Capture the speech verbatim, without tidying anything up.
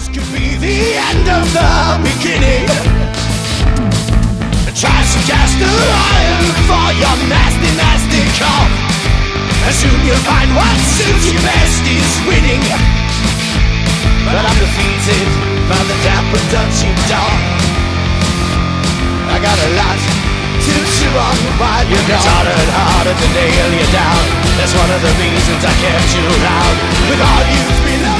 This could be the end of the beginning. Try some cast iron for your nasty, nasty call. And soon you'll find what suits you best is winning. But I'm defeated by the dapper Dutchy dog. I got a lot to chew on while you're gone. It's harder and harder to nail you down. That's one of the reasons I kept you around. With all you've been